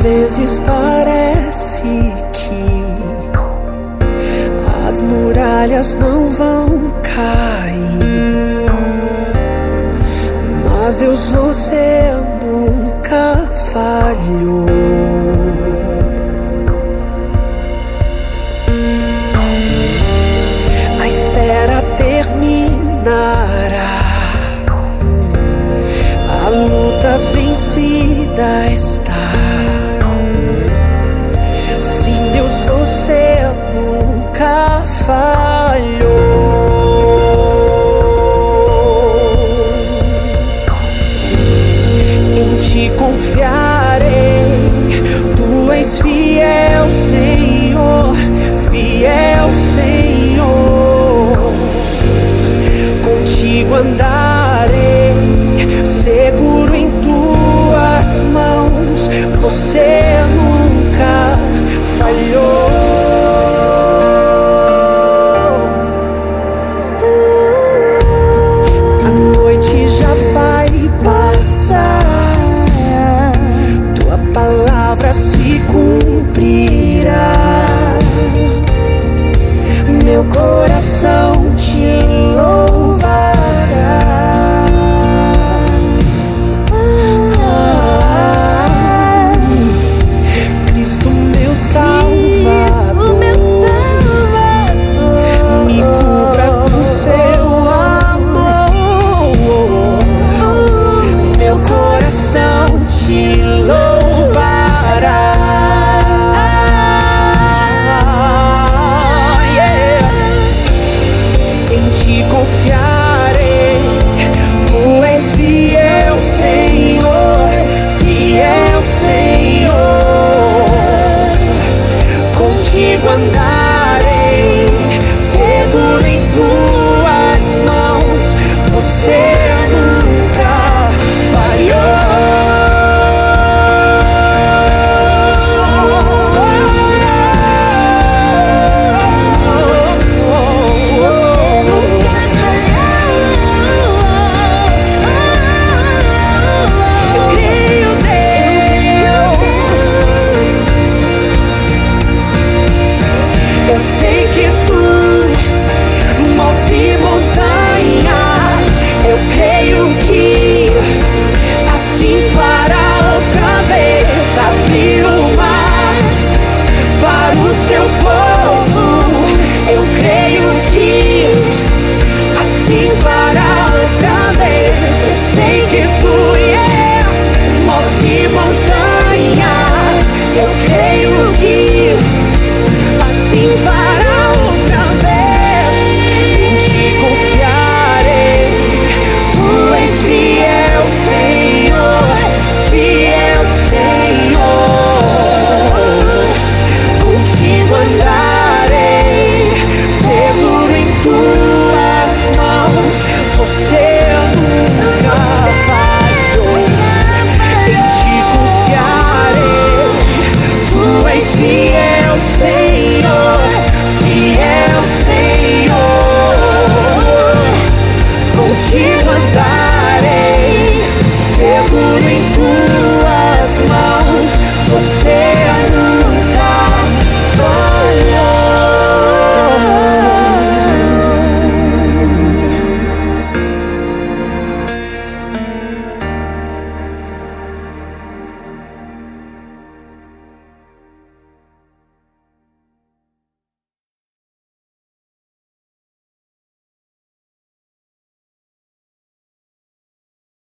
vezes parece que as muralhas não vão cair, mas Deus, você nunca falhou. A espera terminará, a luta vencida está. Sim, Deus, você nunca falhou. Em ti confiarei, tu és fiel, Senhor, fiel, Senhor. Contigo andarei, seguro em tuas mãos, você nunca falhou. A noite já vai passar, tua palavra se cumprirá. Meu coração te louvará. Cristo, meu Salvador, me cubra com seu amor. Meu coração te louvará. Em ti confiarei, tu és fiel, Senhor, fiel, Senhor. Contigo andarei, seguro em tuas mãos, você nunca falhou. Eu sei que tu move montanhas. Eu creio que assim fará outra vez. Abrir o mar para o seu povo. Eu creio que assim fará outra vez. Eu sei que tu move montanhas. Eu creio que assim fará outra vez. Em ti confiarei, tu és fiel, Senhor, fiel, Senhor. Contigo andarei, seguro em tuas mãos, você nunca falhou. Em ti confiarei, tu és fiel, Senhor, fiel, Senhor. Contigo andarei, seguro em tuas mãos, você